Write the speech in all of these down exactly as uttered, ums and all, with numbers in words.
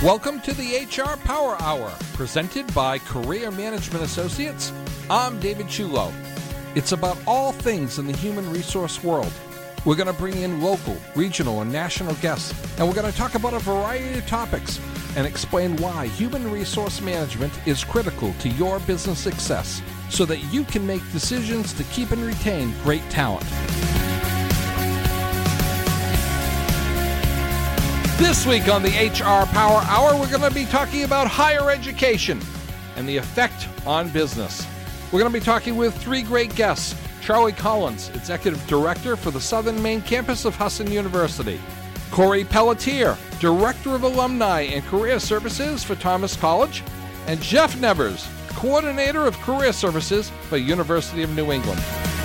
Welcome to the H R Power Hour, presented by Career Management Associates. I'm David Chulo. It's about all things in the human resource world. We're going to bring in local, regional, and national guests, and we're going to talk about a variety of topics and explain why human resource management is critical to your business success so that you can make decisions to keep and retain great talent. This week on the H R Power Hour, we're going to be talking about higher education and the effect on business. We're going to be talking with three great guests. Charlie Collins, Executive Director for the Southern Maine campus of Husson University. Corey Pelletier, Director of Alumni and Career Services for Thomas College. And Jeff Nevers, Coordinator of Career Services for University of New England.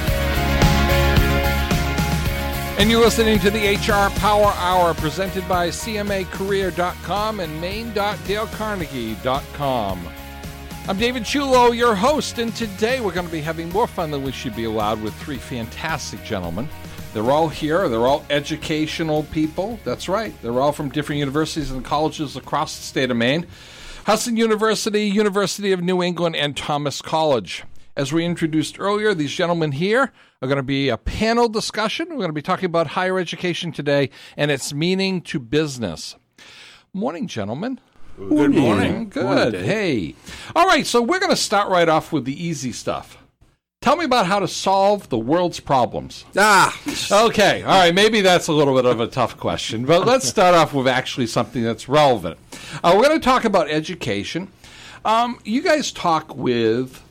And you're listening to the H R Power Hour, presented by C M A career dot com and maine dot dale carnegie dot com. I'm David Chulo, your host, and today we're going to be having more fun than we should be allowed with three fantastic gentlemen. They're all here. They're all educational people. That's right. They're all from different universities and colleges across the state of Maine. Husson University, University of New England, and Thomas College. As we introduced earlier, these gentlemen here are going to be a panel discussion. We're going to be talking about higher education today and its meaning to business. Morning, gentlemen. Good morning. Good. Morning, hey. All right, so we're going to start right off with the easy stuff. Tell me about how to solve the world's problems. Ah. Okay, all right, maybe that's a little bit of a tough question, but let's start off with actually something that's relevant. Uh, we're going to talk about education. Um, you guys talk with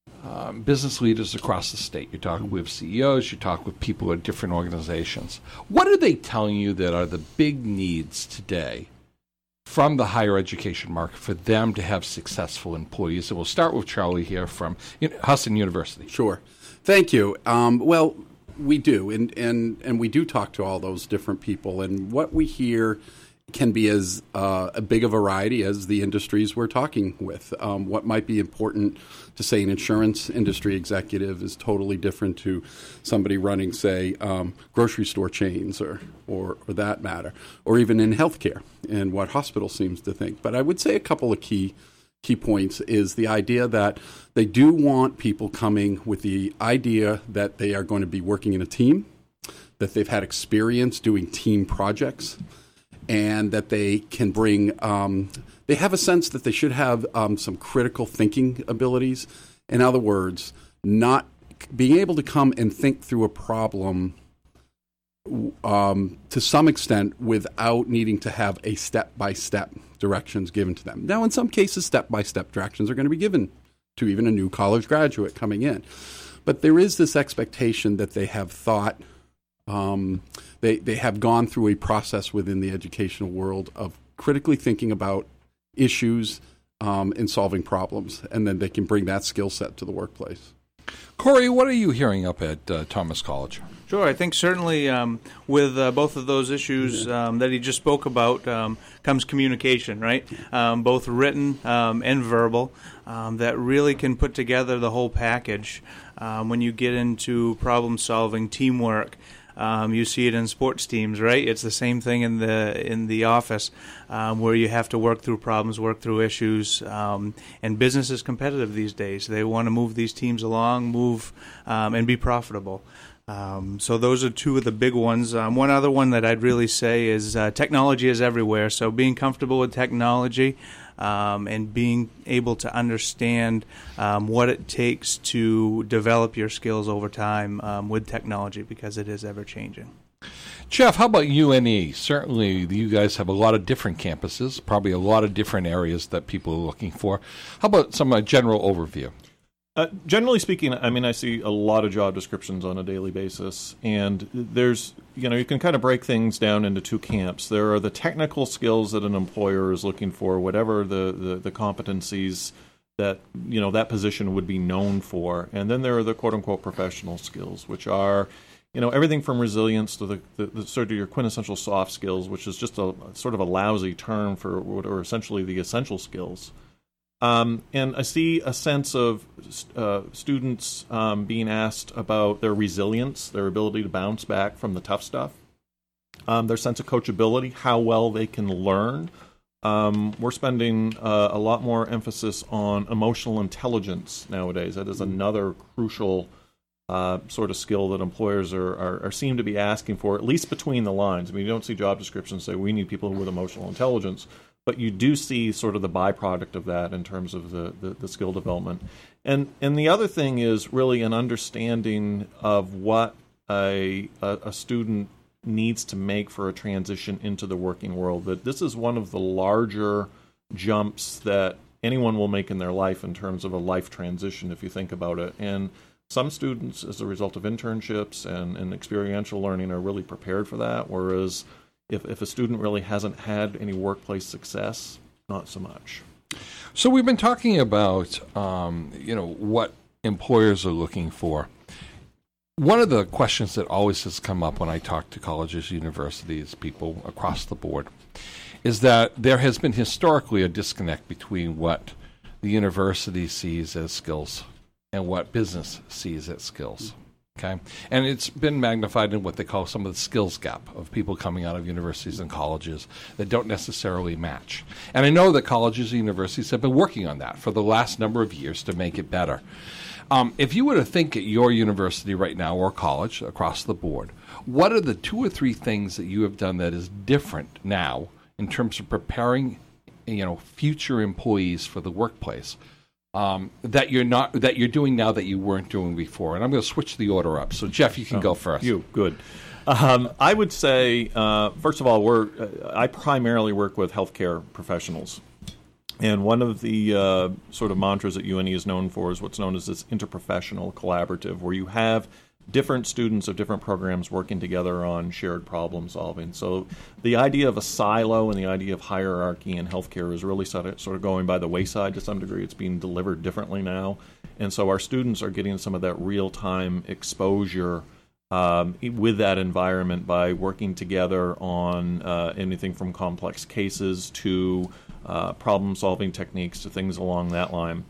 um, business leaders across the state. You talk with C E Os. You talk with people at different organizations. What are they telling you that are the big needs today from the higher education market for them to have successful employees? And we'll start with Charlie here from Husson University. Sure. Thank you. Um, well, we do, and, and, and we do talk to all those different people, and what we hear can be as uh, a big a variety as the industries we're talking with. Um, what might be important to, say, an insurance industry executive is totally different to somebody running, say, um, grocery store chains or, or, or that matter, or even in healthcare and what hospital seems to think. But I would say a couple of key key points is the idea that they do want people coming with the idea that they are going to be working in a team, that they've had experience doing team projects, and that they can bring, um, they have a sense that they should have um, some critical thinking abilities. In other words, not being able to come and think through a problem um, to some extent without needing to have a step-by-step directions given to them. Now, in some cases, step-by-step directions are going to be given to even a new college graduate coming in. But there is this expectation that they have thought, um, they, they have gone through a process within the educational world of critically thinking about issues um, and solving problems, and then they can bring that skill set to the workplace. Corey, what are you hearing up at uh, Thomas College? Sure. I think certainly um, with uh, both of those issues um, that he just spoke about um, comes communication, right? Um, both written um, and verbal, um, that really can put together the whole package. Um, when you get into problem solving, teamwork, um, you see it in sports teams, right? It's the same thing in the in the office, um, where you have to work through problems, work through issues. Um, and business is competitive these days. They want to move these teams along, move um, and be profitable. Um, so those are two of the big ones. Um, one other one that I'd really say is uh, technology is everywhere. So being comfortable with technology um, and being able to understand um, what it takes to develop your skills over time um, with technology, because it is ever-changing. Jeff, how about U N E? Certainly you guys have a lot of different campuses, probably a lot of different areas that people are looking for. How about some uh, general overview? Uh, generally speaking, I mean, I see a lot of job descriptions on a daily basis, and there's, you know, you can kind of break things down into two camps. There are the technical skills that an employer is looking for, whatever the, the, the competencies that, you know, that position would be known for. And then there are the quote-unquote professional skills, which are, you know, everything from resilience to the, the, the sort of your quintessential soft skills, which is just a sort of a lousy term for what are essentially the essential skills. Um, and I see a sense of uh, students um, being asked about their resilience, their ability to bounce back from the tough stuff, um, their sense of coachability, how well they can learn um, we're spending uh, a lot more emphasis on emotional intelligence nowadays. That is another crucial uh, sort of skill that employers are, are, are seem to be asking for, at least between the lines. I mean, you don't see job descriptions say we need people with emotional intelligence, but you do see sort of the byproduct of that in terms of the, the, the skill development. And and the other thing is really an understanding of what a, a, a student needs to make for a transition into the working world. That this is one of the larger jumps that anyone will make in their life in terms of a life transition, if you think about it. And some students, as a result of internships and, and experiential learning, are really prepared for that, whereas if, if a student really hasn't had any workplace success, not so much. So we've been talking about, um, you know, what employers are looking for. One of the questions that always has come up when I talk to colleges, universities, people across the board, is that there has been historically a disconnect between what the university sees as skills and what business sees as skills. Okay, and it's been magnified in what they call some of the skills gap of people coming out of universities and colleges that don't necessarily match. And I know that colleges and universities have been working on that for the last number of years to make it better. Um, if you were to think at your university right now or college across the board, what are the two or three things that you have done that is different now in terms of preparing, you know, future employees for the workplace? Um, that you're not that you're doing now that you weren't doing before, and I'm going to switch the order up. So Jeff, you can oh, go first. You good? Um, I would say uh, first of all, we're uh, I primarily work with healthcare professionals, and one of the uh, sort of mantras that U N E is known for is what's known as this interprofessional collaborative, where you have different students of different programs working together on shared problem solving. So the idea of a silo and the idea of hierarchy in healthcare is really sort of, sort of going by the wayside to some degree. It's being delivered differently now. And so our students are getting some of that real-time exposure um, with that environment by working together on uh, anything from complex cases to uh, problem-solving techniques to things along that line.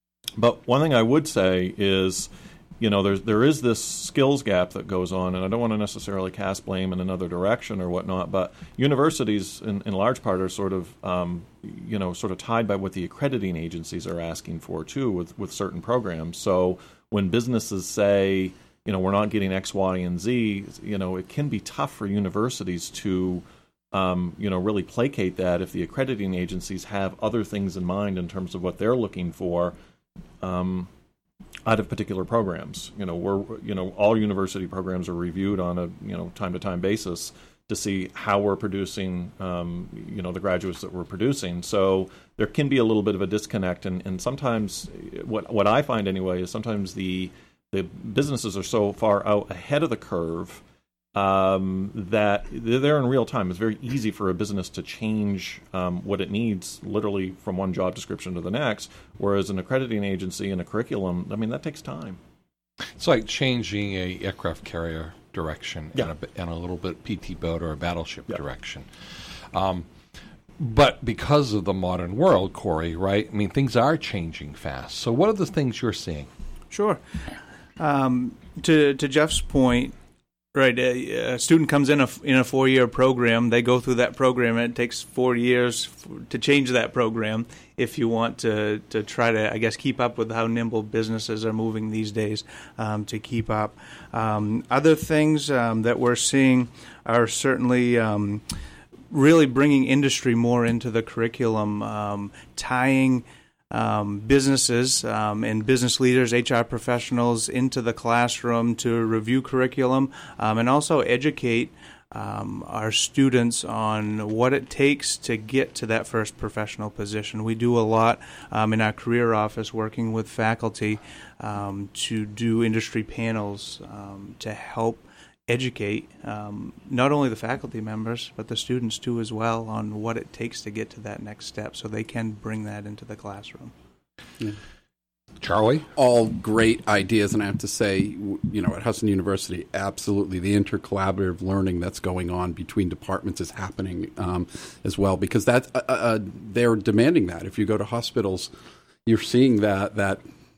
But one thing I would say is, you know, there's, there is this skills gap that goes on, and I don't want to necessarily cast blame in another direction or whatnot, but universities, in, in large part, are sort of, um, you know, sort of tied by what the accrediting agencies are asking for, too, with, with certain programs. So when businesses say, you know, we're not getting X, Y, and Z, you know, it can be tough for universities to, um, you know, really placate that if the accrediting agencies have other things in mind in terms of what they're looking for, um out of particular programs. You know, we're, you know, all university programs are reviewed on a, you know, time-to-time basis to see how we're producing, um, you know, the graduates that we're producing. So there can be a little bit of a disconnect, and, and sometimes what what I find anyway is sometimes the the businesses are so far out ahead of the curve um, that they're in real time. It's very easy for a business to change um, what it needs literally from one job description to the next, whereas an accrediting agency and a curriculum, I mean, that takes time. It's like changing a aircraft carrier direction yeah. and, a, and a little bit P T boat or a battleship yeah. direction. Um, but because of the modern world, Corey, right, I mean, things are changing fast. So what are the things you're seeing? Sure. Um, to, to Jeff's point, right, a, a student comes in a, in a four-year program. They go through that program, and it takes four years f- to change that program if you want to, to try to, I guess, keep up with how nimble businesses are moving these days um, to keep up. Um, other things um, that we're seeing are certainly um, really bringing industry more into the curriculum, um, tying Um, businesses um, and business leaders, H R professionals into the classroom to review curriculum um, and also educate um, our students on what it takes to get to that first professional position. We do a lot um, in our career office working with faculty um, to do industry panels um, to help educate um, not only the faculty members, but the students too as well on what it takes to get to that next step so they can bring that into the classroom. Yeah. Charlie? All great ideas, and I have to say, you know, at Hudson University, absolutely the intercollaborative learning that's going on between departments is happening um, as well, because that's, uh, uh, they're demanding that. If you go to hospitals, you're seeing that that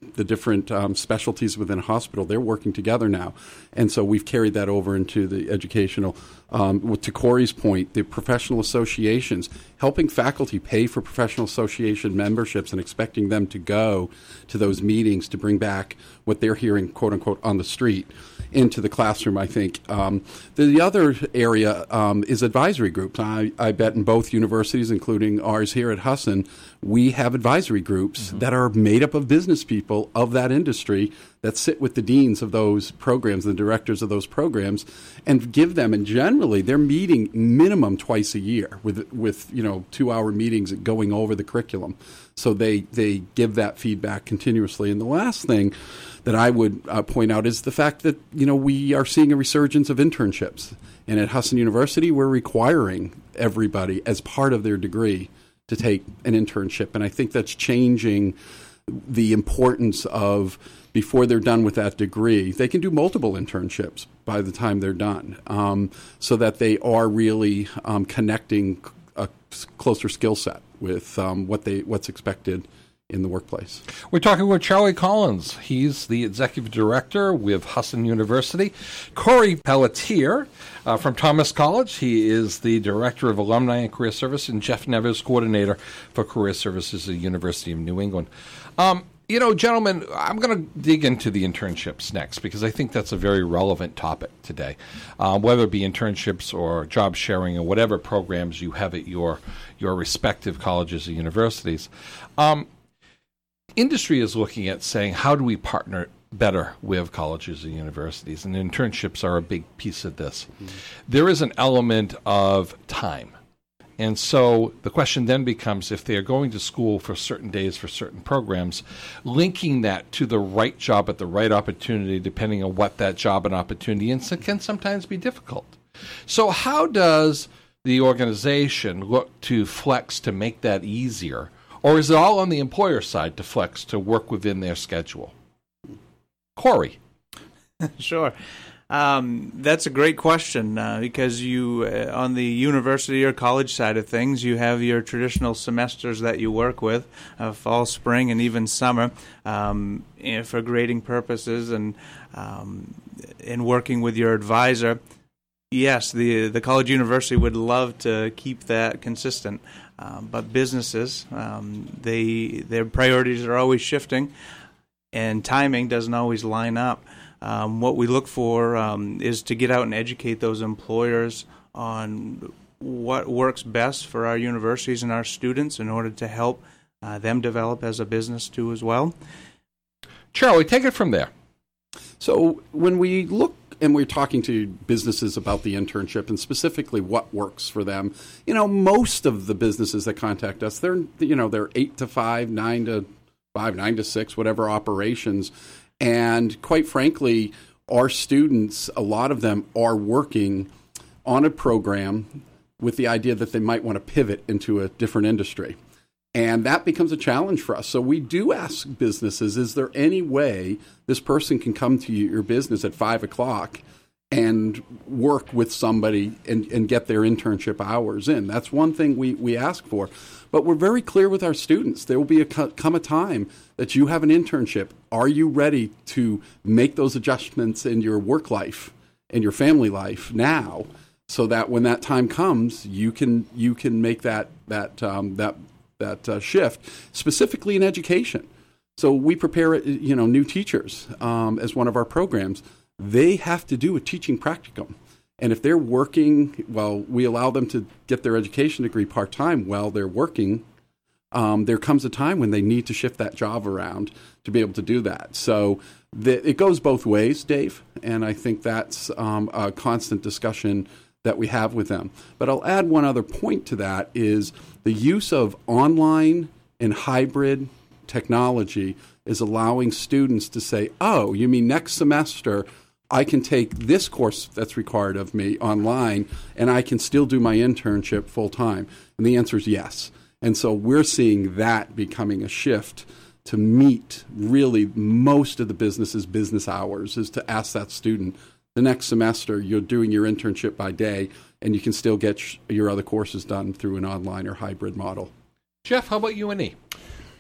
the different um, specialties within a hospital, they're working together now. And so we've carried that over into the educational. Um, to Corey's point, the professional associations, helping faculty pay for professional association memberships and expecting them to go to those meetings to bring back what they're hearing, quote unquote, on the street into the classroom, I think. Um, the, the other area um, is advisory groups. I, I bet in both universities, including ours here at Husson, we have advisory groups mm-hmm. that are made up of business people of that industry that sit with the deans of those programs, the directors of those programs, and give them, and generally they're meeting minimum twice a year with, with you know, two-hour meetings going over the curriculum. So they, they give that feedback continuously. And the last thing that I would uh, point out is the fact that, you know, we are seeing a resurgence of internships. And at Husson University, we're requiring everybody as part of their degree to take an internship. And I think that's changing the importance of, before they're done with that degree, they can do multiple internships by the time they're done, um, so that they are really um, connecting a closer skill set with um, what they what's expected in the workplace. We're talking with Charlie Collins. He's the executive director with Husson University. Corey Pelletier uh, from Thomas College. He is the director of alumni and career service, and Jeff Neves, coordinator for career services at the University of New England. Um, you know, gentlemen, I'm going to dig into the internships next because I think that's a very relevant topic today, uh, whether it be internships or job sharing or whatever programs you have at your your respective colleges or universities. Um, Industry is looking at saying, how do we partner better with colleges and universities? And internships are a big piece of this. Mm-hmm. There is an element of time. And so the question then becomes, if they are going to school for certain days for certain programs, linking that to the right job at the right opportunity, depending on what that job and opportunity is, can sometimes be difficult. So how does the organization look to flex to make that easier? Or is it all on the employer side to flex to work within their schedule? Corey. Sure. Um, that's a great question uh, because you, uh, on the university or college side of things, you have your traditional semesters that you work with, uh, fall, spring, and even summer, um, for grading purposes and um, in working with your advisor. Yes, the the college university would love to keep that consistent. Um, but businesses, um, they their priorities are always shifting, and timing doesn't always line up. Um, what we look for um, is to get out and educate those employers on what works best for our universities and our students in order to help uh, them develop as a business too as well. Charlie, take it from there. So when we look and we're talking to businesses about the internship and specifically what works for them, you know, most of the businesses that contact us, they're, you know, they're eight to five, nine to five, nine to six, whatever operations. And quite frankly, our students, a lot of them are working on a program with the idea that they might want to pivot into a different industry. And that becomes a challenge for us. So we do ask businesses, is there any way this person can come to your business at five o'clock and work with somebody and, and get their internship hours in? That's one thing we, we ask for. But we're very clear with our students. There will be a, come a time that you have an internship. Are you ready to make those adjustments in your work life and your family life now, so that when that time comes, you can you can make that that um, that that uh, shift, specifically in education. So we prepare, you know, new teachers um, as one of our programs. They have to do a teaching practicum. And if they're working, well, we allow them to get their education degree part-time while they're working. Um, there comes a time when they need to shift that job around to be able to do that. So the, it goes both ways, Dave, and I think that's um, a constant discussion that we have with them. But I'll add one other point to that is the use of online and hybrid technology is allowing students to say, oh, you mean next semester I can take this course that's required of me online and I can still do my internship full time? And the answer is yes. And so we're seeing that becoming a shift to meet really most of the business's business hours, is to ask that student, the next semester you're doing your internship by day and you can still get sh- your other courses done through an online or hybrid model. Jeff, how about you and E?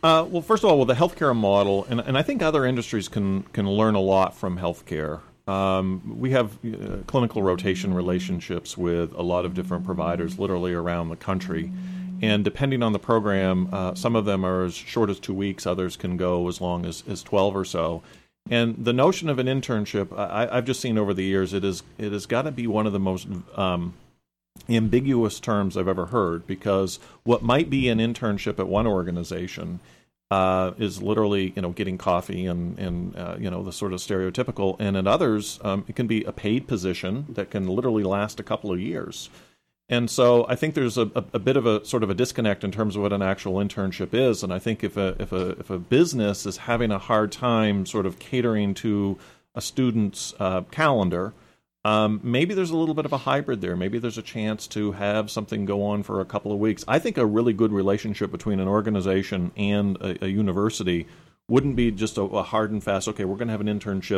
Uh, well, first of all, with the healthcare model, and, and I think other industries can can learn a lot from healthcare. Um, we have uh, clinical rotation relationships with a lot of different providers literally around the country. And depending on the program, uh, some of them are as short as two weeks, others can go as long as, as twelve or so. And the notion of an internship, I, I've just seen over the years, it is it has got to be one of the most um, ambiguous terms I've ever heard, because what might be an internship at one organization Uh, is literally, you know, getting coffee and, and uh, you know, the sort of stereotypical. And in others, um, it can be a paid position that can literally last a couple of years. And so I think there's a, a, a bit of a sort of a disconnect in terms of what an actual internship is. And I think if a, if a, if a business is having a hard time sort of catering to a student's uh, calendar, Um, maybe there's a little bit of a hybrid there. Maybe there's a chance to have something go on for a couple of weeks. I think a really good relationship between an organization and a, a university wouldn't be just a, a hard and fast, okay, we're going to have an internship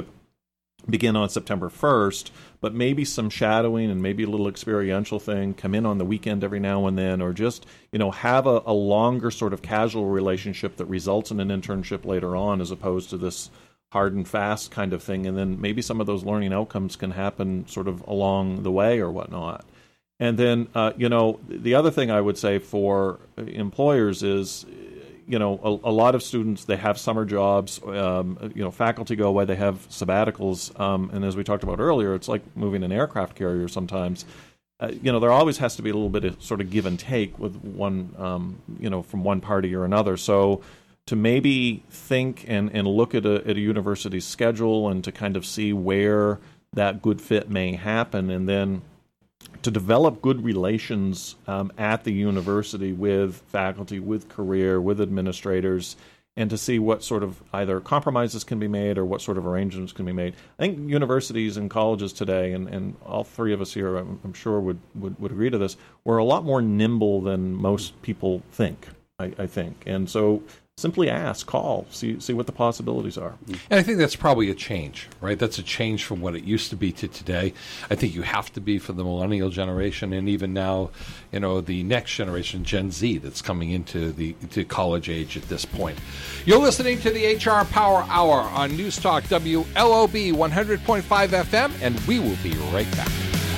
begin on September first, but maybe some shadowing and maybe a little experiential thing, come in on the weekend every now and then, or just, you know, have a, a longer sort of casual relationship that results in an internship later on, as opposed to this hard and fast kind of thing. And then maybe some of those learning outcomes can happen sort of along the way or whatnot. And then, uh, you know, the other thing I would say for employers is, you know, a, a lot of students, they have summer jobs, um, you know, faculty go away, they have sabbaticals. Um, and as we talked about earlier, it's like moving an aircraft carrier sometimes. Uh, you know, there always has to be a little bit of sort of give and take with one, um, you know, from one party or another. So to maybe think and, and look at a, at a university's schedule and to kind of see where that good fit may happen, and then to develop good relations um, at the university with faculty, with career, with administrators, and to see what sort of either compromises can be made or what sort of arrangements can be made. I think universities and colleges today, and, and all three of us here, I'm, I'm sure, would, would, would agree to this, we're a lot more nimble than most people think, I, I think. And so simply ask, call, see see what the possibilities are. And I think that's probably a change, right? That's a change from what it used to be to today. I think you have to be for the millennial generation, and even now, you know, the next generation, Gen Z, that's coming into the to college age at this point. You're listening to the H R Power Hour on News Talk W L O B one hundred point five F M, and we will be right back.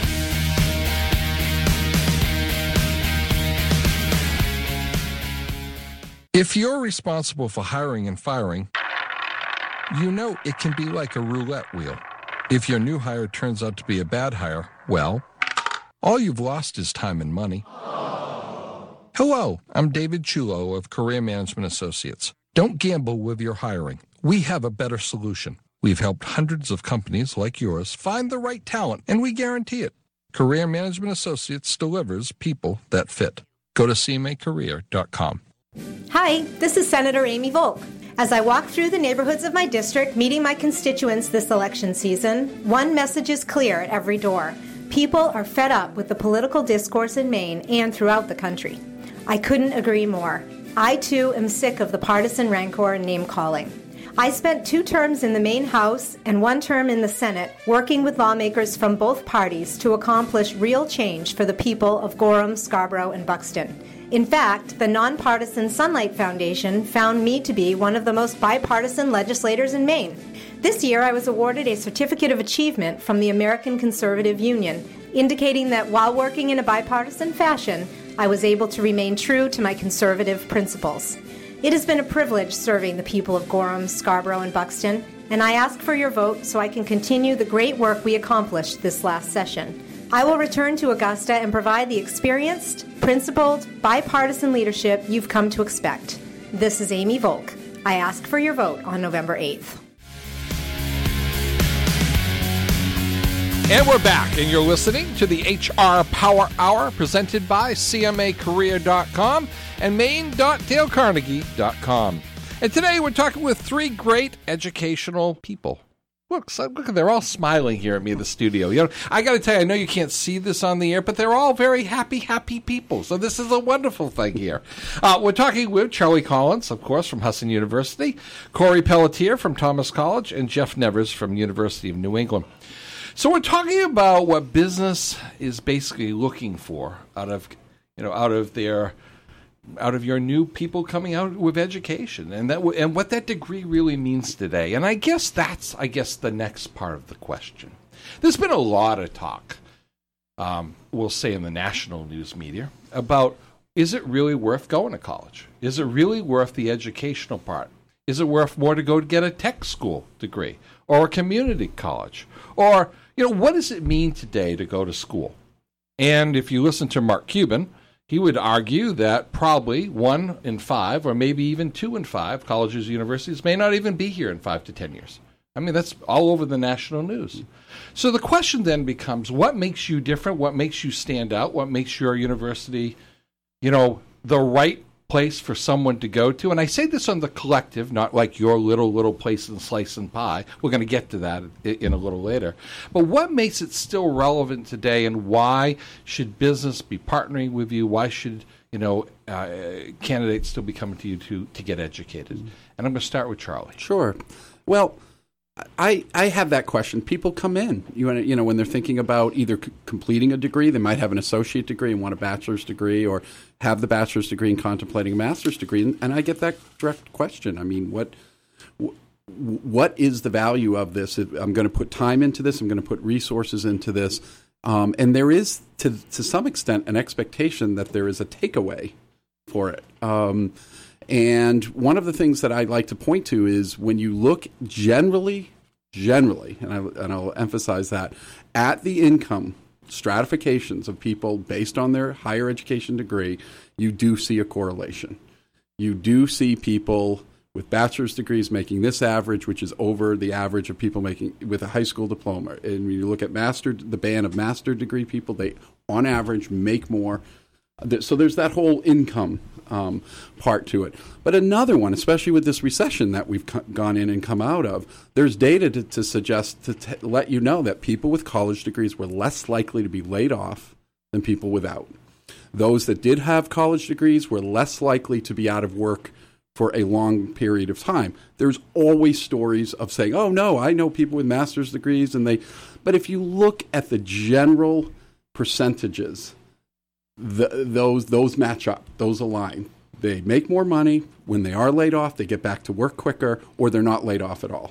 If you're responsible for hiring and firing, you know it can be like a roulette wheel. If your new hire turns out to be a bad hire, well, all you've lost is time and money. Hello, I'm David Chulo of Career Management Associates. Don't gamble with your hiring. We have a better solution. We've helped hundreds of companies like yours find the right talent, and we guarantee it. Career Management Associates delivers people that fit. Go to C M A career dot com. Hi, this is Senator Amy Volk. As I walk through the neighborhoods of my district, meeting my constituents this election season, one message is clear at every door. People are fed up with the political discourse in Maine and throughout the country. I couldn't agree more. I, too, am sick of the partisan rancor and name-calling. I spent two terms in the Maine House and one term in the Senate working with lawmakers from both parties to accomplish real change for the people of Gorham, Scarborough, and Buxton. In fact, the nonpartisan Sunlight Foundation found me to be one of the most bipartisan legislators in Maine. This year, I was awarded a Certificate of Achievement from the American Conservative Union, indicating that while working in a bipartisan fashion, I was able to remain true to my conservative principles. It has been a privilege serving the people of Gorham, Scarborough, and Buxton, and I ask for your vote so I can continue the great work we accomplished this last session. I will return to Augusta and provide the experienced, principled, bipartisan leadership you've come to expect. This is Amy Volk. I ask for your vote on November eighth. And we're back, and you're listening to the H R Power Hour presented by C M A career dot com and Maine dot Dale Carnegie dot com. And today we're talking with three great educational people. Look, so, look, they're all smiling here at me in the studio. You know, I got to tell you, I know you can't see this on the air, but they're all very happy, happy people. So this is a wonderful thing here. Uh, we're talking with Charlie Collins, of course, from Husson University, Corey Pelletier from Thomas College, and Jeff Nevers from University of New England. So we're talking about what business is basically looking for out of, you know, out of their out of your new people coming out with education, and that w- and what that degree really means today. And I guess that's I guess the next part of the question. There's been a lot of talk, um, we'll say in the national news media, about is it really worth going to college? Is it really worth the educational part? Is it worth more to go to get a tech school degree or a community college? Or, you know, what does it mean today to go to school? And if you listen to Mark Cuban, he would argue that probably one in five or maybe even two in five colleges and universities may not even be here in five to ten years. I mean, that's all over the national news. So the question then becomes, what makes you different? What makes you stand out? What makes your university, you know, the right place for someone to go to? And I say this on the collective, not like your little, little place in slice and pie. We're going to get to that in a little later. But what makes it still relevant today, and why should business be partnering with you? Why should, you know, uh, candidates still be coming to you to, to get educated? And I'm going to start with Charlie. Sure. Well, I, I have that question. People come in, you, you know, when they're thinking about either c- completing a degree, they might have an associate degree and want a bachelor's degree, or have the bachelor's degree and contemplating a master's degree. And, and I get that direct question. I mean, what w- what is the value of this? I'm going to put time into this. I'm going to put resources into this. Um, and there is, to to some extent, an expectation that there is a takeaway for it. Um And one of the things that I like to point to is when you look generally, generally, and, I, and I'll emphasize that, at the income stratifications of people based on their higher education degree, you do see a correlation. You do see people with bachelor's degrees making this average, which is over the average of people making with a high school diploma. And when you look at master, the band of master degree people, they on average make more. So there's that whole income um, part to it. But another one, especially with this recession that we've co- gone in and come out of, there's data to, to suggest, to t- let you know that people with college degrees were less likely to be laid off than people without. Those that did have college degrees were less likely to be out of work for a long period of time. There's always stories of saying, oh, no, I know people with master's degrees, and they. But if you look at the general percentages, The, those those match up, those align. They make more money. When they are laid off, they get back to work quicker, or they're not laid off at all.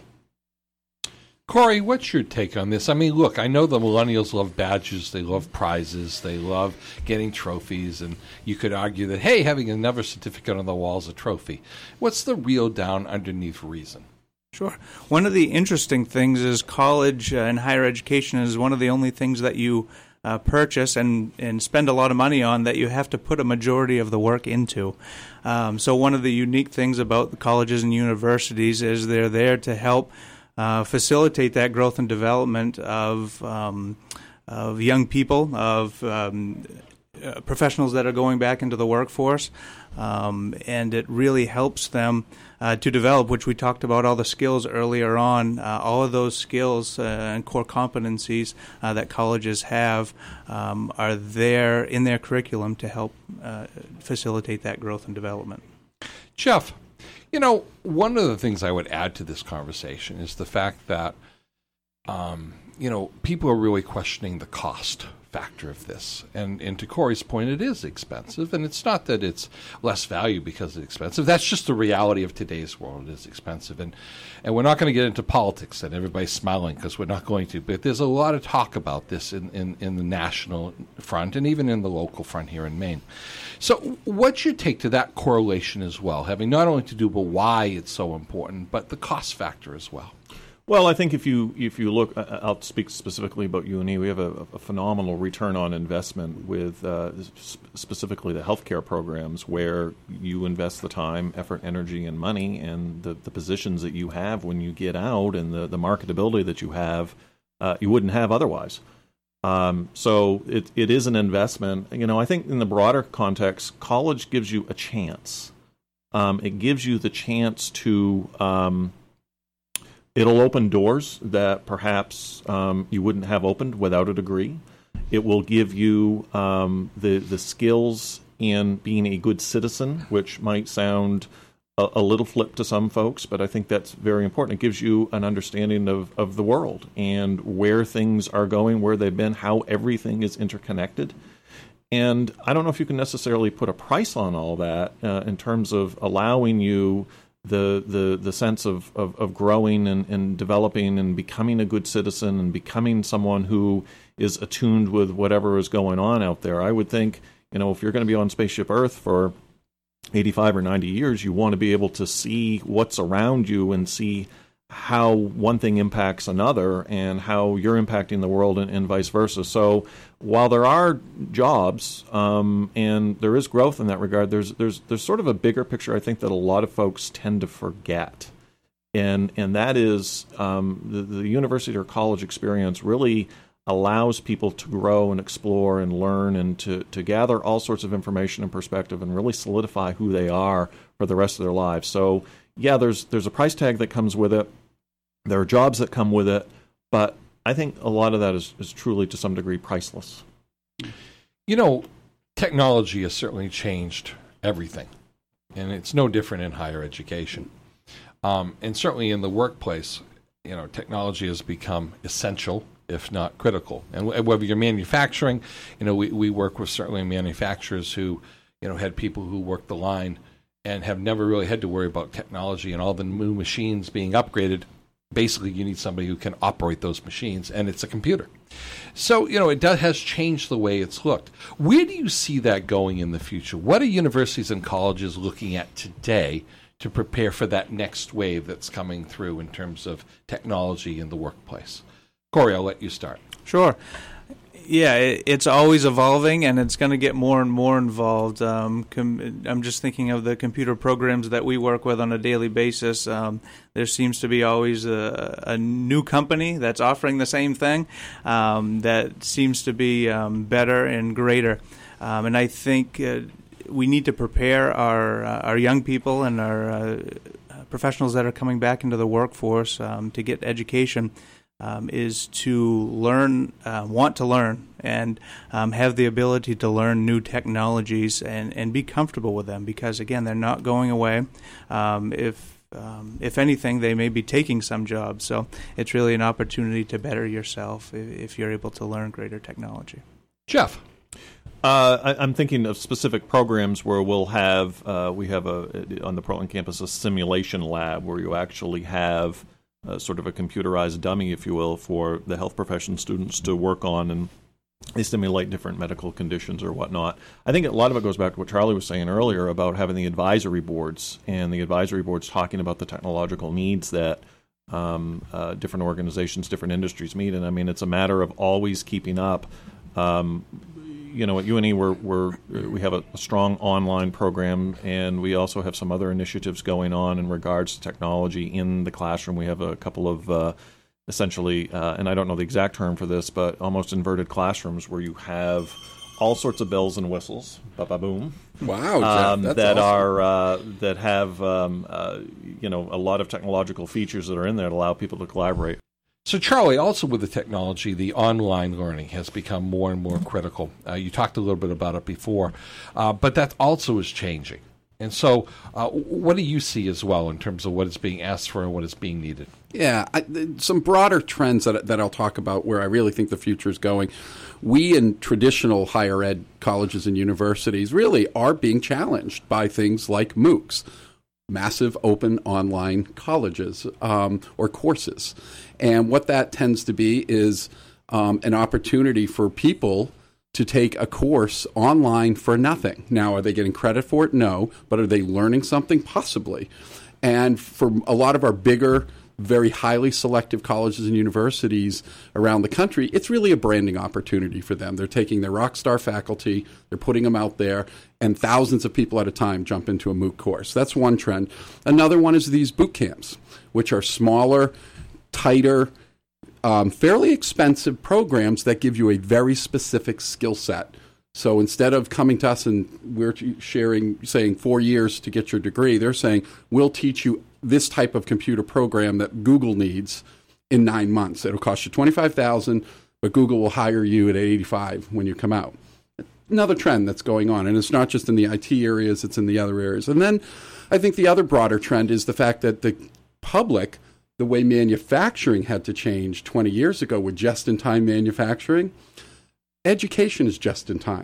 Corey, what's your take on this? I mean, look, I know the millennials love badges, they love prizes, they love getting trophies, and you could argue that, hey, having another certificate on the wall is a trophy. What's the real down underneath reason? Sure. One of the interesting things is college uh, and higher education is one of the only things that you Uh, purchase and, and spend a lot of money on that you have to put a majority of the work into. Um, so one of the unique things about the colleges and universities is they're there to help uh, facilitate that growth and development of um, of young people, of um, uh, professionals that are going back into the workforce, um, and it really helps them Uh, to develop, which we talked about all the skills earlier on, uh, all of those skills uh, and core competencies uh, that colleges have um, are there in their curriculum to help uh, facilitate that growth and development. Jeff, you know, one of the things I would add to this conversation is the fact that, um, you know, people are really questioning the cost factor of this. And, and to Corey's point, it is expensive. And it's not that it's less value because it's expensive. That's just the reality of today's world. It is expensive. And, and we're not going to get into politics, and everybody's smiling because we're not going to. But there's a lot of talk about this in, in, in the national front and even in the local front here in Maine. So what's your take to that correlation as well, having not only to do with why it's so important, but the cost factor as well? Well, I think if you if you look, I'll speak specifically about U N E. We have a, a phenomenal return on investment with uh, specifically the healthcare programs, where you invest the time, effort, energy, and money, and the, the positions that you have when you get out, and the, the marketability that you have, uh, you wouldn't have otherwise. Um, so it it is an investment. You know, I think in the broader context, college gives you a chance. Um, it gives you the chance to. Um, It'll open doors that perhaps um, you wouldn't have opened without a degree. It will give you um, the the skills in being a good citizen, which might sound a, a little flip to some folks, but I think that's very important. It gives you an understanding of, of the world and where things are going, where they've been, how everything is interconnected. And I don't know if you can necessarily put a price on all that uh, in terms of allowing you the the the sense of, of, of growing and, and developing and becoming a good citizen and becoming someone who is attuned with whatever is going on out there. I would think, you know, if you're going to be on Spaceship Earth for eighty-five or ninety years, you want to be able to see what's around you and see how one thing impacts another and how you're impacting the world and, and vice versa. So while there are jobs um, and there is growth in that regard, there's there's there's sort of a bigger picture, I think, that a lot of folks tend to forget. And and that is um, the, the university or college experience really allows people to grow and explore and learn and to, to gather all sorts of information and perspective and really solidify who they are for the rest of their lives. So yeah, there's there's a price tag that comes with it. There are jobs that come with it, but I think a lot of that is, is truly to some degree priceless. You know, technology has certainly changed everything, and it's no different in higher education. Um, and certainly in the workplace, you know, technology has become essential, if not critical. And whether you're manufacturing, you know, we, we work with certainly manufacturers who, you know, had people who work the line and have never really had to worry about technology and all the new machines being upgraded. Basically, you need somebody who can operate those machines, and it's a computer. So, you know, it does, has changed the way it's looked. Where do you see that going in the future? What are universities and colleges looking at today to prepare for that next wave that's coming through in terms of technology in the workplace? Corey, I'll let you start. Sure. Yeah, it, it's always evolving, and it's going to get more and more involved. Um, com- I'm just thinking of the computer programs that we work with on a daily basis. Um, there seems to be always a, a new company that's offering the same thing um, that seems to be um, better and greater. Um, and I think uh, we need to prepare our uh, our young people and our uh, professionals that are coming back into the workforce um, to get education. Um, is to learn, uh, want to learn, and um, have the ability to learn new technologies and, and be comfortable with them, because, again, they're not going away. Um, if um, if anything, they may be taking some jobs. So it's really an opportunity to better yourself if, if you're able to learn greater technology. Jeff? Uh, I, I'm thinking of specific programs where we'll have, uh, we have a on the Portland campus a simulation lab where you actually have Uh, sort of a computerized dummy, if you will, for the health profession students to work on, and they simulate different medical conditions or whatnot. I think a lot of it goes back to what Charlie was saying earlier about having the advisory boards, and the advisory boards talking about the technological needs that um, uh, different organizations, different industries meet. And I mean, it's a matter of always keeping up. Um, You know, at U N E, we're, we're, we have a, a strong online program, and we also have some other initiatives going on in regards to technology in the classroom. We have a couple of uh, essentially, uh, and I don't know the exact term for this, but almost inverted classrooms where you have all sorts of bells and whistles, ba-ba-boom. Wow, Jeff, um, that's that awesome. are uh, that have um, uh, you know, a lot of technological features that are in there to allow people to collaborate. So, Charlie, also with the technology, the online learning has become more and more critical. Uh, you talked a little bit about it before, uh, but that also is changing. And so uh, what do you see as well in terms of what is being asked for and what is being needed? Yeah, I, some broader trends that, that I'll talk about where I really think the future is going. We in traditional higher ed colleges and universities really are being challenged by things like MOOCs, massive open online colleges um, or courses. And what that tends to be is um, an opportunity for people to take a course online for nothing. Now, are they getting credit for it? No. But are they learning something? Possibly. And for a lot of our bigger, very highly selective colleges and universities around the country, it's really a branding opportunity for them. They're taking their rock star faculty, they're putting them out there, and thousands of people at a time jump into a MOOC course. That's one trend. Another one is these boot camps, which are smaller, tighter, um, fairly expensive programs that give you a very specific skill set. So instead of coming to us and we're sharing, saying four years to get your degree, they're saying, we'll teach you this type of computer program that Google needs in nine months. It'll cost you twenty-five thousand dollars, but Google will hire you at eighty-five when you come out. Another trend that's going on, and it's not just in the I T areas, it's in the other areas. And then I think the other broader trend is the fact that the public, the way manufacturing had to change twenty years ago with just-in-time manufacturing, education is just in time.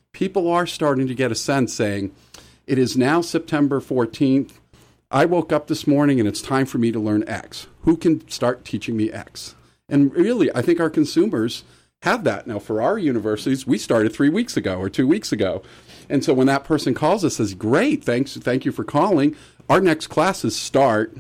people are starting to get a sense saying, it is now September fourteenth. I woke up this morning and it's time for me to learn X. Who can start teaching me X? And really, I think our consumers have that. Now, for our universities, we started three weeks ago or two weeks ago. And so when that person calls us, says, great, thanks, thank you for calling. Our next classes start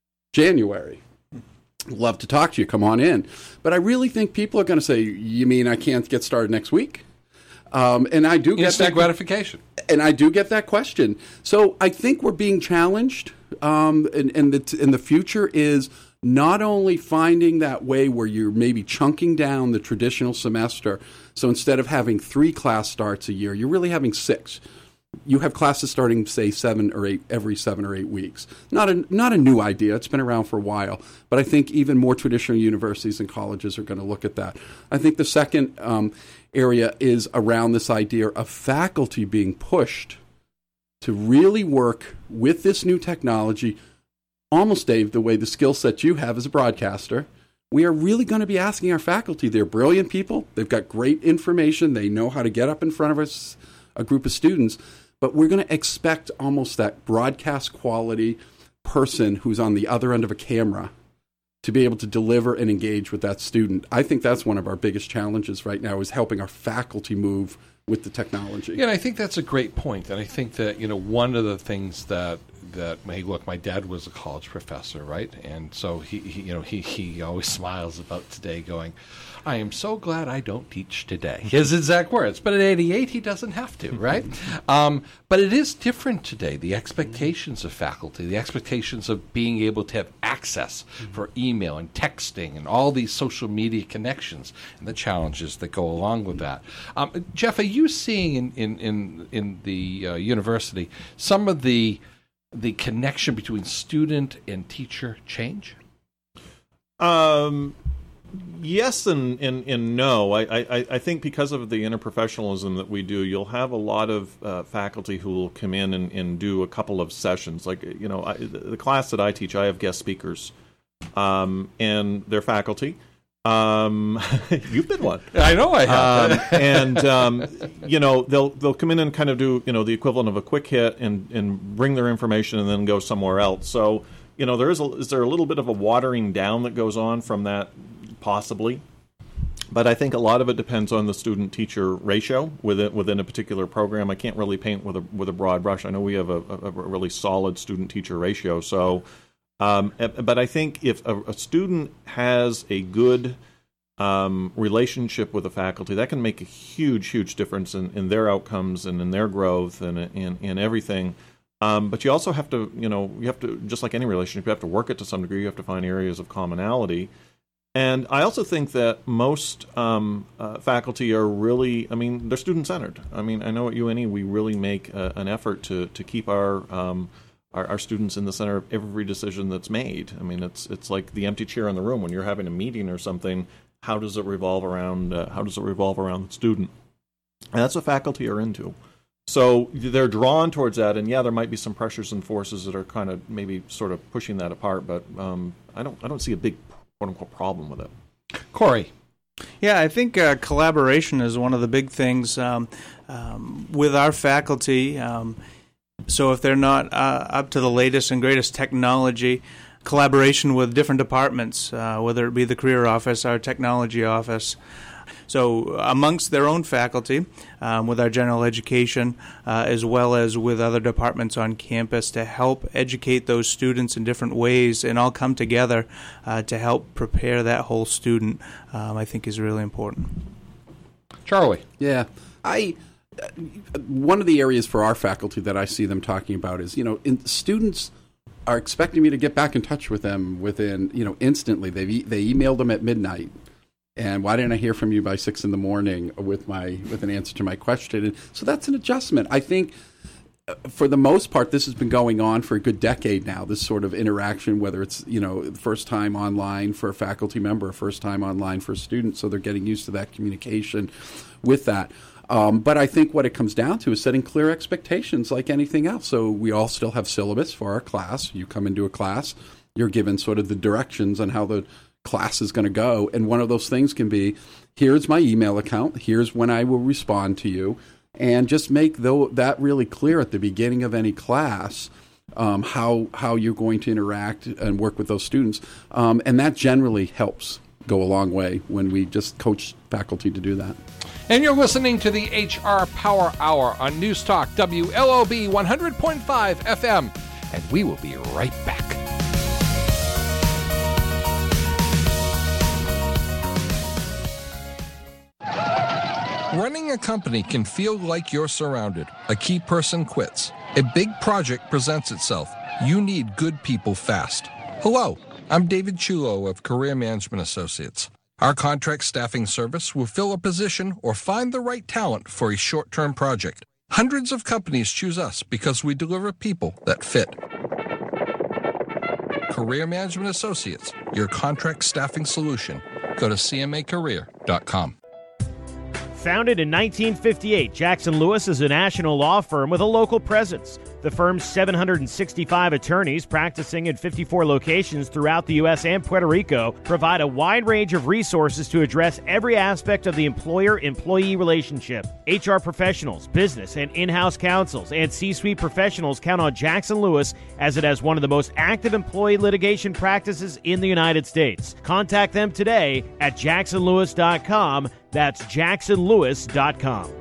January. Love to talk to you. Come on in. But I really think people are going to say, you mean I can't get started next week? Um, and I do get instant that gratification. And I do get that question. So I think we're being challenged. Um, and, and, the, and the future is not only finding that way where you're maybe chunking down the traditional semester. So instead of having three class starts a year, you're really having six. You have classes starting, say, seven or eight every seven or eight weeks. Not a not a new idea. It's been around for a while. But I think even more traditional universities and colleges are going to look at that. I think the second um, area is around this idea of faculty being pushed to really work with this new technology, almost, Dave, the way the skill set you have as a broadcaster. We are really going to be asking our faculty. They're brilliant people. They've got great information. They know how to get up in front of us, a group of students. But we're going to expect almost that broadcast quality person who's on the other end of a camera to be able to deliver and engage with that student. I think that's one of our biggest challenges right now, is helping our faculty move with the technology. Yeah, and I think that's a great point. And I think that, you know, one of the things that that hey, look, my dad was a college professor, right? And so he, he you know, he he always smiles about today, going, I am so glad I don't teach today. His exact words. But at eighty-eight, he doesn't have to, right? um, but it is different today. The expectations of faculty, the expectations of being able to have access for email and texting and all these social media connections, and the challenges that go along with that. Um, Jeff, are you seeing in in in, in the uh, university some of the the connection between student and teacher change? Um. Yes and, and, and no. I, I, I think because of the interprofessionalism that we do, you'll have a lot of uh, faculty who will come in and, and do a couple of sessions. Like, you know, I, the class that I teach, I have guest speakers, um, and they're faculty. Um, you've been one. I know I have. Um, and, um, you know, they'll they'll come in and kind of do, you know, the equivalent of a quick hit and, and bring their information and then go somewhere else. So, you know, there is, a, is there a little bit of a watering down that goes on from that? Possibly, but I think a lot of it depends on the student-teacher ratio within within a particular program. I can't really paint with a with a broad brush. I know we have a, a, a really solid student-teacher ratio. So, um, but I think if a, a student has a good um, relationship with the faculty, that can make a huge, huge difference in, in their outcomes and in their growth and in in everything. Um, but you also have to, you know, you have to, just like any relationship, you have to work it to some degree. You have to find areas of commonality. And I also think that most um, uh, faculty are really, I mean, they're student-centered. I mean, I know at U N E we really make uh, an effort to, to keep our, um, our our students in the center of every decision that's made. I mean, it's it's like the empty chair in the room when you're having a meeting or something. How does it revolve around? Uh, how does it revolve around the student? And that's what faculty are into. So they're drawn towards that. And yeah, there might be some pressures and forces that are kind of maybe sort of pushing that apart. But um, I don't I don't see a big quote-unquote problem with it. Corey. Yeah, I think uh, collaboration is one of the big things um, um, with our faculty. Um, so if they're not uh, up to the latest and greatest technology, collaboration with different departments, uh, whether it be the career office, our technology office. So amongst their own faculty, um, with our general education, uh, as well as with other departments on campus, to help educate those students in different ways and all come together uh, to help prepare that whole student, um, I think is really important. Charlie. Yeah. I uh, one of the areas for our faculty that I see them talking about is, you know, in, students are expecting me to get back in touch with them within, you know, instantly. They e- they emailed them at midnight. And why didn't I hear from you by six in the morning with my with an answer to my question? And so that's an adjustment. I think uh, for the most part, this has been going on for a good decade now, this sort of interaction, whether it's, you know, first time online for a faculty member, first time online for a student. So they're getting used to that communication with that. Um, but I think what it comes down to is setting clear expectations like anything else. So we all still have syllabus for our class. You come into a class, you're given sort of the directions on how the class is going to go. And one of those things can be, here's my email account. Here's when I will respond to you. and just make though that really clear at the beginning of any class. Um, how how you're going to interact and work with those students, um, and that generally helps go a long way when we just coach faculty to do that. And you're listening to the H R Power Hour on News Talk W L O B one hundred point five F M, and we will be right back. Running a company can feel like you're surrounded. A key person quits. A big project presents itself. You need good people fast. Hello, I'm David Chulo of Career Management Associates. Our contract staffing service will fill a position or find the right talent for a short-term project. Hundreds of companies choose us because we deliver people that fit. Career Management Associates, your contract staffing solution. Go to C M A career dot com. Founded in nineteen fifty-eight, Jackson Lewis is a national law firm with a local presence. The firm's seven hundred sixty-five attorneys practicing in fifty-four locations throughout the U S and Puerto Rico provide a wide range of resources to address every aspect of the employer-employee relationship. H R professionals, business and in-house counsels, and C-suite professionals count on Jackson Lewis as it has one of the most active employee litigation practices in the United States. Contact them today at jackson lewis dot com. That's jackson lewis dot com.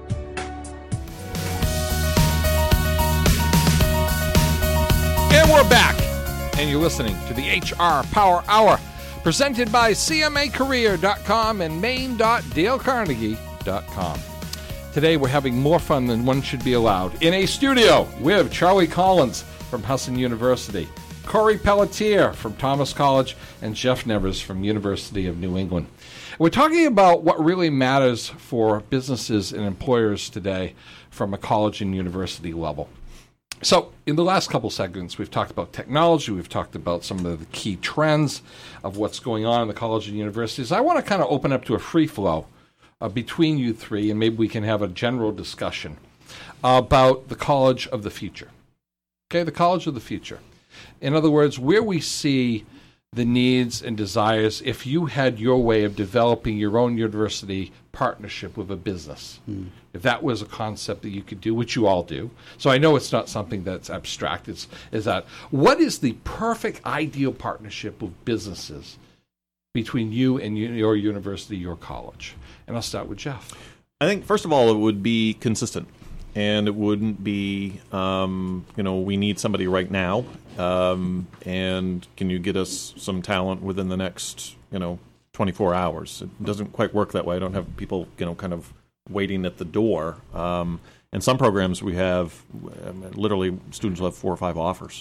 And we're back, and you're listening to the H R Power Hour, presented by C M A career dot com and maine dot dale carnegie dot com. Today we're having more fun than one should be allowed. In a studio with Charlie Collins from Husson University, Corey Pelletier from Thomas College, and Jeff Nevers from University of New England. We're talking about what really matters for businesses and employers today from a college and university level. So in the last couple segments, we've talked about technology. We've talked about some of the key trends of what's going on in the college and universities. I want to kind of open up to a free flow uh, between you three, and maybe we can have a general discussion about the college of the future. Okay, the college of the future. In other words, where we see the needs and desires if you had your way of developing your own university partnership with a business. Mm. If that was a concept that you could do, which you all do. So I know it's not something that's abstract. It's is that what is the perfect ideal partnership with businesses between you and your university, your college? And I'll start with Jeff. I think, first of all, it would be consistent. And it wouldn't be, um, you know, we need somebody right now, um, and can you get us some talent within the next, you know, twenty-four hours? It doesn't quite work that way. I don't have people, you know, kind of waiting at the door. Um, in some programs, we have literally students will have four or five offers.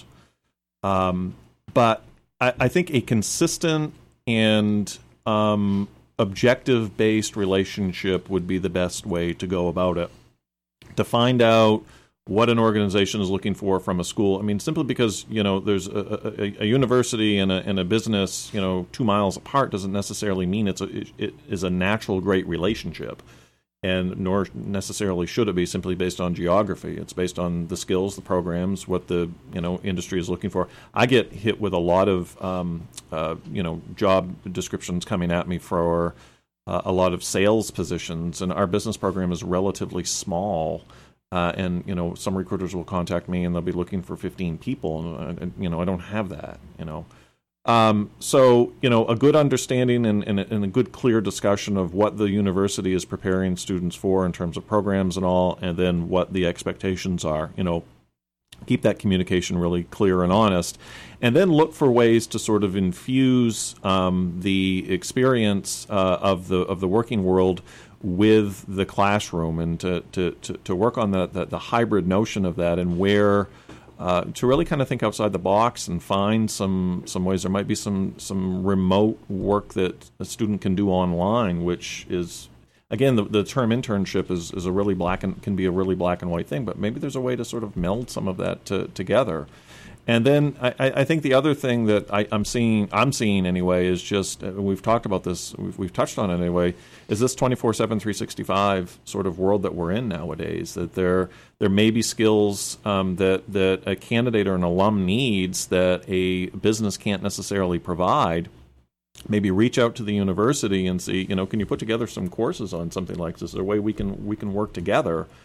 Um, but I, I think a consistent and um, objective-based relationship would be the best way to go about it. To find out what an organization is looking for from a school. I mean, simply because, you know, there's a, a, a university and a, and a business, you know, two miles apart doesn't necessarily mean it's a, it, it is a natural great relationship. And nor necessarily should it be simply based on geography. It's based on the skills, the programs, what the, you know, industry is looking for. I get hit with a lot of, um, uh, you know, job descriptions coming at me for Uh, a lot of sales positions, and our business program is relatively small. Uh, and you know, some recruiters will contact me, and they'll be looking for fifteen people, and, and you know, I don't have that. You know, um, so you know, a good understanding and, and, and a good, clear discussion of what the university is preparing students for in terms of programs and all, and then what the expectations are. You know, keep that communication really clear and honest. And then look for ways to sort of infuse um, the experience uh, of the of the working world with the classroom, and to to, to, to work on the, the the hybrid notion of that, and where uh, to really kind of think outside the box and find some some ways. There might be some some remote work that a student can do online, which is, again, the, the term internship is, is a really black and can be a really black and white thing, but maybe there's a way to sort of meld some of that to, together. And then I, I think the other thing that I, I'm seeing, I'm seeing anyway, is just, uh, we've talked about this, we've, we've touched on it anyway, is this twenty-four seven, three sixty-five sort of world that we're in nowadays, that there there may be skills um, that, that a candidate or an alum needs that a business can't necessarily provide. Maybe reach out to the university and see, you know, can you put together some courses on something like this? Is there a way we can we can work together?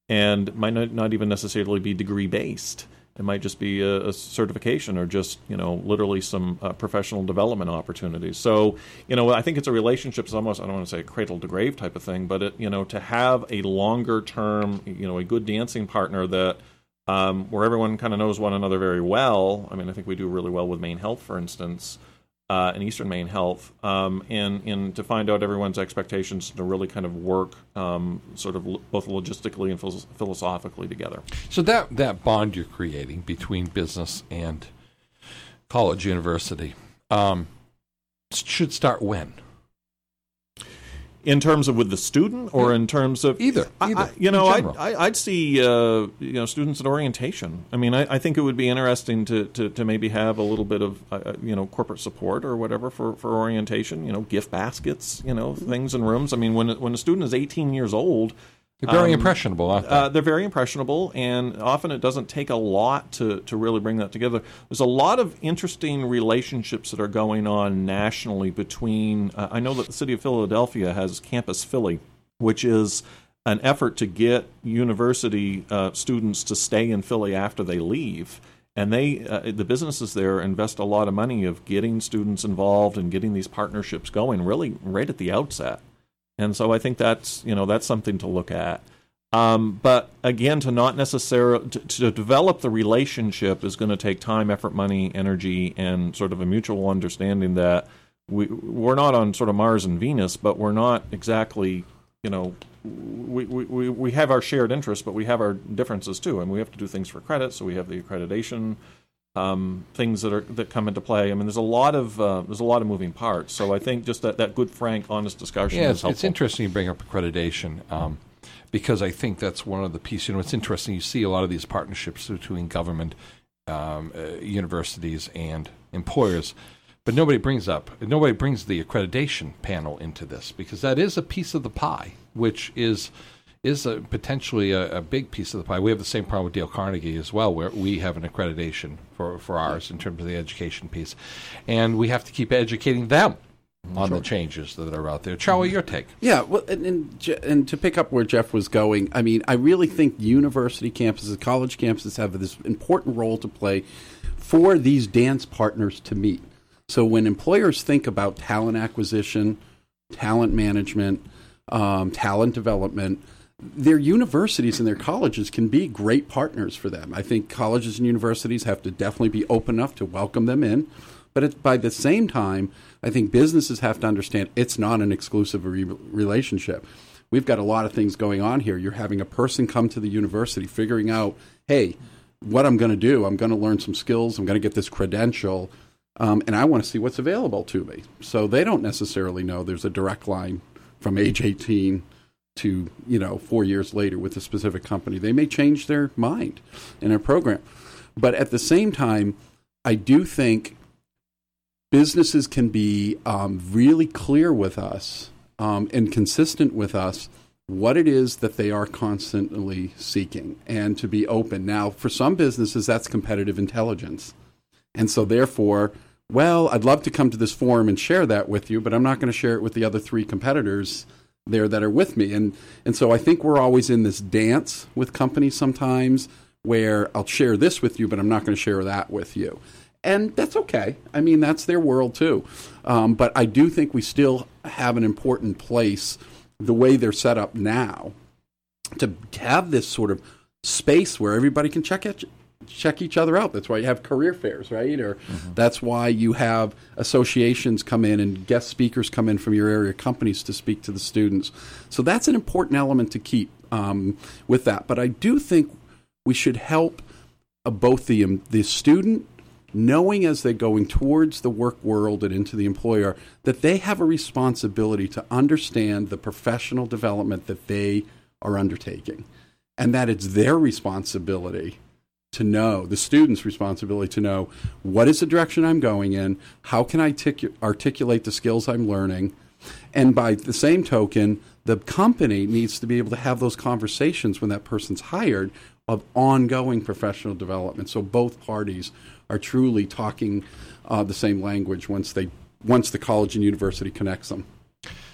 and might not, not even necessarily be degree-based. It might just be a, a certification or just, you know, literally some uh, professional development opportunities. So, you know, I think it's a relationship. It's almost, I don't want to say a cradle-to-grave type of thing, but, it, you know, to have a longer-term, you know, a good dancing partner that um, where everyone kind of knows one another very well. I mean, I think we do really well with Maine Health, for instance, Uh, in Eastern Maine Health, um, and, and to find out everyone's expectations to really kind of work um, sort of lo- both logistically and phil- philosophically together. So that, that bond you're creating between business and college, university, um, should start when? In terms of with the student, or in terms of either, either I, I, you know, in I'd, general. I, I'd see uh, you know students at orientation. I mean, I, I think it would be interesting to, to, to maybe have a little bit of uh, you know corporate support or whatever for, for orientation. You know, gift baskets, you know, things in rooms. I mean, when when a student is eighteen years old. They're very um, impressionable, aren't they? Uh, they're very impressionable, and often it doesn't take a lot to, to really bring that together. There's a lot of interesting relationships that are going on nationally between, uh, I know that the city of Philadelphia has Campus Philly, which is an effort to get university uh, students to stay in Philly after they leave. And they, uh, the businesses there invest a lot of money of getting students involved and getting these partnerships going really right at the outset. And so I think that's, you know, that's something to look at. Um, but again, to not necessarily, to, to develop the relationship is going to take time, effort, money, energy, and sort of a mutual understanding that we, we're not on sort of Mars and Venus, but we're not exactly, you know, we, we, we have our shared interests, but we have our differences too. And we have to do things for credit, so we have the accreditation Um, things that are that come into play. I mean, there's a lot of uh, there's a lot of moving parts. So I think just that, that good, frank, honest discussion yeah, is it's, helpful. it's interesting you bring up accreditation um, because I think that's one of the pieces. You know, it's interesting you see a lot of these partnerships between government, um, uh, universities, and employers, but nobody brings up nobody brings the accreditation panel into this because that is a piece of the pie, which is. is a, potentially a, a big piece of the pie. We have the same problem with Dale Carnegie as well, where we have an accreditation for, for ours in terms of the education piece. And we have to keep educating them on sure. the changes that are out there. Charlie, your take. Yeah, well, and, and, and to pick up where Jeff was going, I mean, I really think university campuses, college campuses have this important role to play for these dance partners to meet. So when employers think about talent acquisition, talent management, um, talent development, their universities and their colleges can be great partners for them. I think colleges and universities have to definitely be open enough to welcome them in. But it, by the same time, I think businesses have to understand it's not an exclusive re- relationship. We've got a lot of things going on here. You're having a person come to the university figuring out, hey, what I'm going to do, I'm going to learn some skills, I'm going to get this credential, um, and I want to see what's available to me. So they don't necessarily know there's a direct line from age eighteen to, you know, four years later with a specific company. They may change their mind in a program. But at the same time, I do think businesses can be um, really clear with us um, and consistent with us what it is that they are constantly seeking and to be open. Now, for some businesses, that's competitive intelligence. And so therefore, well, I'd love to come to this forum and share that with you, but I'm not going to share it with the other three competitors there that are with me. And and so I think we're always in this dance with companies sometimes where I'll share this with you, but I'm not going to share that with you. And that's okay. I mean, that's their world too. Um, but I do think we still have an important place, the way they're set up now, to have this sort of space where everybody can check it, check each other out. That's why you have career fairs, right? Or mm-hmm. that's why you have associations come in and guest speakers come in from your area companies to speak to the students. So that's an important element to keep um, with that. But I do think we should help uh, both the um, the student, knowing as they're going towards the work world and into the employer, that they have a responsibility to understand the professional development that they are undertaking, and that it's their responsibility to know, the student's responsibility to know, what is the direction I'm going in, how can I tic- articulate the skills I'm learning, and by the same token, the company needs to be able to have those conversations when that person's hired of ongoing professional development. So both parties are truly talking uh, the same language once they once the college and university connects them.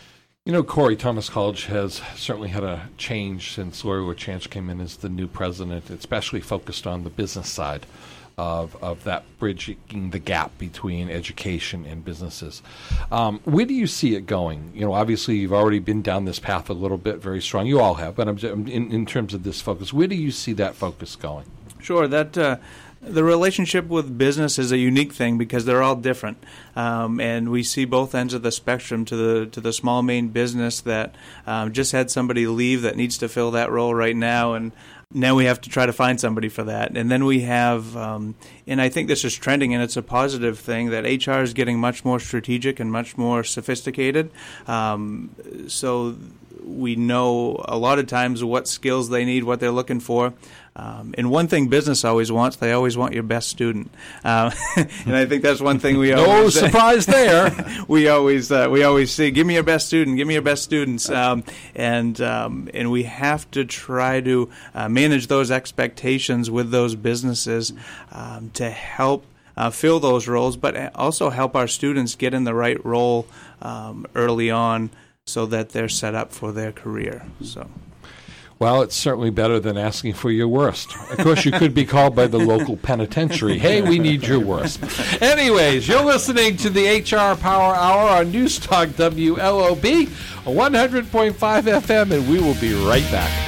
You know, Corey, Thomas College has certainly had a change since Lori Wachanch came in as the new president, especially focused on the business side of of that bridging the gap between education and businesses. Um, where do you see it going? You know, obviously you've already been down this path a little bit, very strong. You all have, but I'm, in, in terms of this focus, where do you see that focus going? Sure, that uh, the relationship with business is a unique thing because they're all different, um, and we see both ends of the spectrum. To the to the small Maine business that um, just had somebody leave that needs to fill that role right now, and now we have to try to find somebody for that. And then we have, um, and I think this is trending, and it's a positive thing, that H R is getting much more strategic and much more sophisticated. Um, so we know a lot of times what skills they need, what they're looking for. Um, and one thing business always wants, they always want your best student. Uh, and I think that's one thing we no always... No surprise there. we always uh, we always say, give me your best student, give me your best students. Um, and um, and we have to try to uh, manage those expectations with those businesses um, to help uh, fill those roles, but also help our students get in the right role um, early on so that they're set up for their career. So. Well, it's certainly better than asking for your worst. Of course, you could be called by the local penitentiary. Hey, we need your worst. Anyways, you're listening to the H R Power Hour on News Talk W L O B, one hundred point five F M, and we will be right back.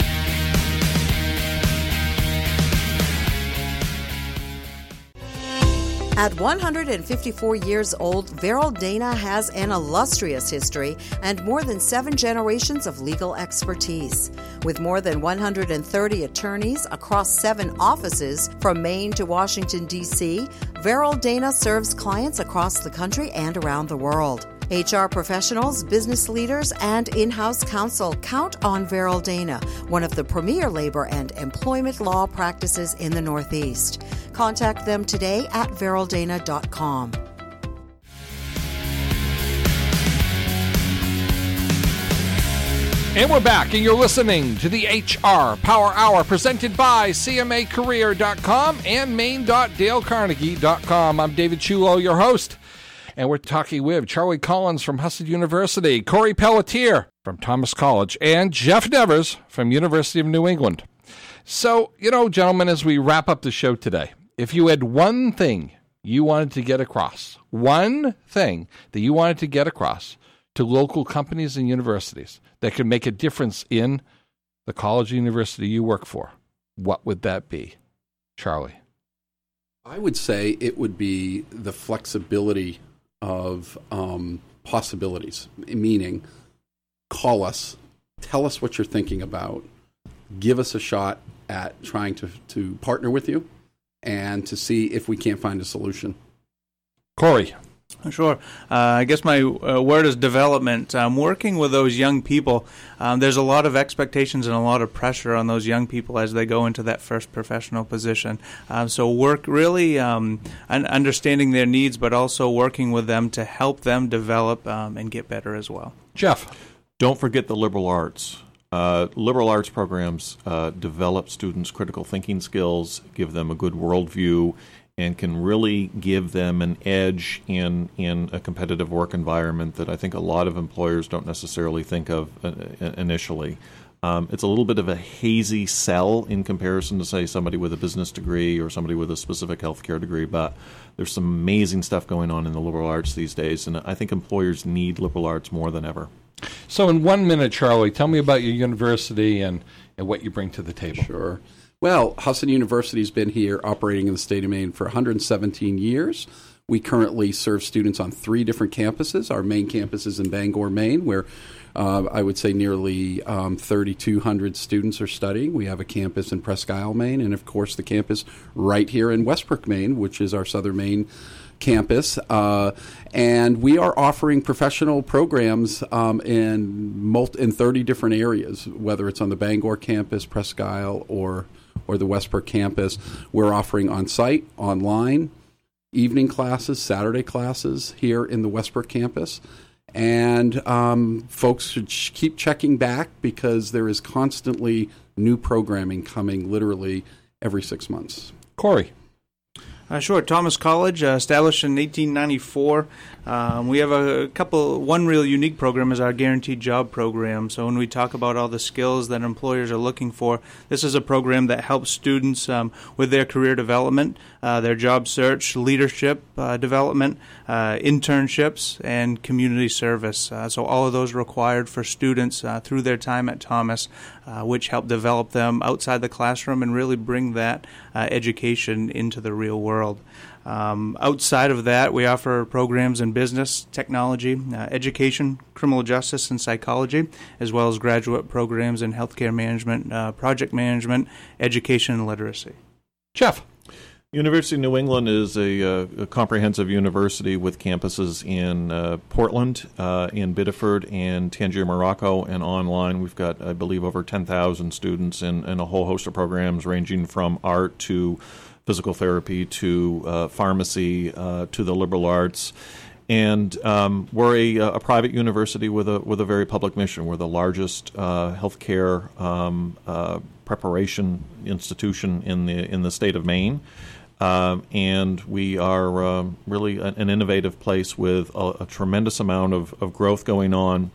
At one hundred fifty-four years old, Verrill Dana has an illustrious history and more than seven generations of legal expertise. With more than one hundred thirty attorneys across seven offices from Maine to Washington, D C, Verrill Dana serves clients across the country and around the world. H R professionals, business leaders, and in-house counsel count on Verrill Dana, one of the premier labor and employment law practices in the Northeast. Contact them today at verrill dana dot com. And we're back, and you're listening to the H R Power Hour presented by C M A career dot com and maine dot dale carnegie dot com. I'm David Chulo, your host. And we're talking with Charlie Collins from Husted University, Corey Pelletier from Thomas College, and Jeff Nevers from University of New England. So, you know, gentlemen, as we wrap up the show today, if you had one thing you wanted to get across, one thing that you wanted to get across to local companies and universities that could make a difference in the college or university you work for, what would that be? Charlie? I would say it would be the flexibility of um, possibilities, meaning call us, tell us what you're thinking about, give us a shot at trying to, to partner with you and to see if we can't find a solution. Corey. Sure. Uh, I guess my uh, word is development. Um, working with those young people, um, there's a lot of expectations and a lot of pressure on those young people as they go into that first professional position. Um, so work really um, un- understanding their needs, but also working with them to help them develop um, and get better as well. Jeff. Don't forget the liberal arts. Uh, liberal arts programs uh, develop students' critical thinking skills, give them a good worldview, and can really give them an edge in in a competitive work environment that I think a lot of employers don't necessarily think of uh, initially. Um, it's a little bit of a hazy sell in comparison to, say, somebody with a business degree or somebody with a specific healthcare degree, but there's some amazing stuff going on in the liberal arts these days, and I think employers need liberal arts more than ever. So in one minute, Charlie, tell me about your university and, and what you bring to the table. Sure. Well, Husted University has been here operating in the state of Maine for one hundred seventeen years. We currently serve students on three different campuses. Our main campus is in Bangor, Maine, where uh, I would say nearly um, thirty-two hundred students are studying. We have a campus in Presque Isle, Maine, and of course the campus right here in Westbrook, Maine, which is our Southern Maine campus, uh, and we are offering professional programs um, in multi- in thirty different areas, whether it's on the Bangor campus, Presque Isle, or or the Westbrook campus. We're offering on-site, online, evening classes, Saturday classes here in the Westbrook campus. And um, folks should ch- keep checking back because there is constantly new programming coming literally every six months. Corey. Uh, sure. Thomas College, uh, established in eighteen ninety-four. Um, we have a couple, one real unique program is our Guaranteed Job Program. So when we talk about all the skills that employers are looking for, this is a program that helps students um, with their career development, uh, their job search, leadership uh, development, uh, internships, and community service. Uh, so all of those required for students uh, through their time at Thomas, uh, which help develop them outside the classroom and really bring that uh, education into the real world. Um, outside of that, we offer programs in business, technology, uh, education, criminal justice, and psychology, as well as graduate programs in healthcare management, uh, project management, education, and literacy. Jeff. University of New England is a, uh, a comprehensive university with campuses in uh, Portland, uh, in Biddeford, and Tangier, Morocco, and online. We've got, I believe, over ten thousand students in, in a whole host of programs ranging from art to physical therapy to uh, pharmacy uh, to the liberal arts. And um, we're a, a private university with a with a very public mission. We're the largest uh, healthcare um, uh, preparation institution in the in the state of Maine. Uh, and we are um, really an, an innovative place with a, a tremendous amount of, of growth going on.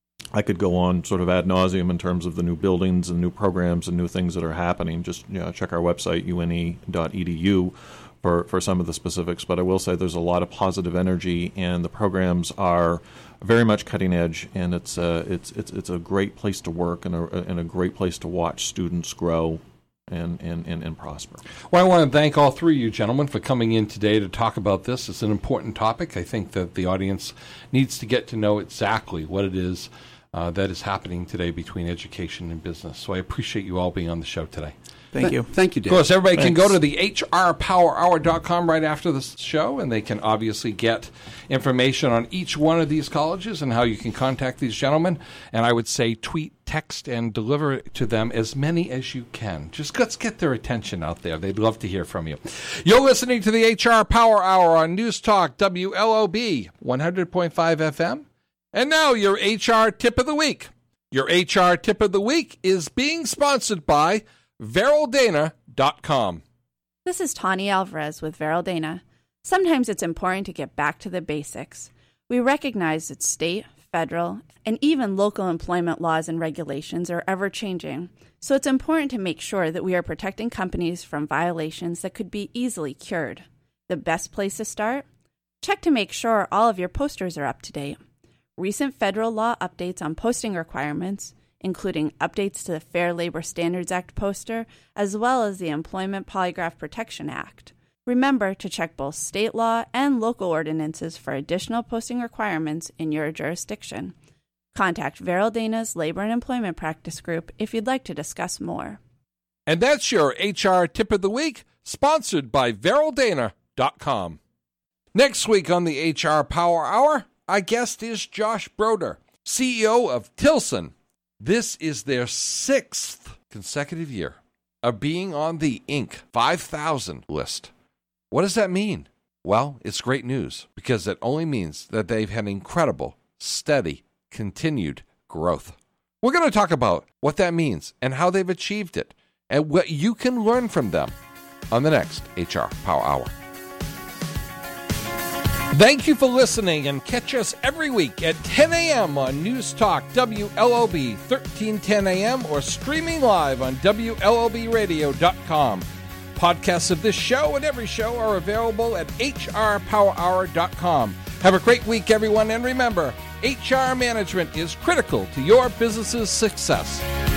I could go on sort of ad nauseum in terms of the new buildings and new programs and new things that are happening. Just you know, check our website, U N E dot E D U, for, for some of the specifics. But I will say there's a lot of positive energy, and the programs are very much cutting edge, and it's a, it's, it's, it's a great place to work and a, and a great place to watch students grow And, and, and, and prosper. Well, I want to thank all three of you gentlemen for coming in today to talk about this. It's an important topic. I think that the audience needs to get to know exactly what it is uh, that is happening today between education and business. So I appreciate you all being on the show today. Thank you. Thank you, Dave. Of course, everybody Thanks. can go to the H R power hour dot com right after the show, and they can obviously get information on each one of these colleges and how you can contact these gentlemen. And I would say tweet, text, and deliver it to them as many as you can. Just let's get their attention out there. They'd love to hear from you. You're listening to the H R Power Hour on News Talk W L O B one hundred point five F M. And now your H R Tip of the Week. Your H R Tip of the Week is being sponsored by Veryl Dana dot com. This is Tawny Alvarez with Veryl Dana. Sometimes it's important to get back to the basics. We recognize that state, federal, and even local employment laws and regulations are ever-changing, so it's important to make sure that we are protecting companies from violations that could be easily cured. The best place to start? Check to make sure all of your posters are up to date. Recent federal law updates on posting requirements, including updates to the Fair Labor Standards Act poster, as well as the Employment Polygraph Protection Act. Remember to check both state law and local ordinances for additional posting requirements in your jurisdiction. Contact Veryl Dana's Labor and Employment Practice Group if you'd like to discuss more. And that's your H R Tip of the Week, sponsored by Veryl Dana dot com. Next week on the H R Power Hour, our guest is Josh Broder, C E O of Tilson. This is their sixth consecutive year of being on the Inc five thousand list. What does that mean? Well, it's great news because it only means that they've had incredible, steady, continued growth. We're going to talk about what that means and how they've achieved it and what you can learn from them on the next H R Power Hour. Thank you for listening, and catch us every week at ten a.m. on News Talk W L O B thirteen ten a.m. or streaming live on W L O B radio dot com. Podcasts of this show and every show are available at H R power hour dot com. Have a great week, everyone, and remember, H R management is critical to your business's success.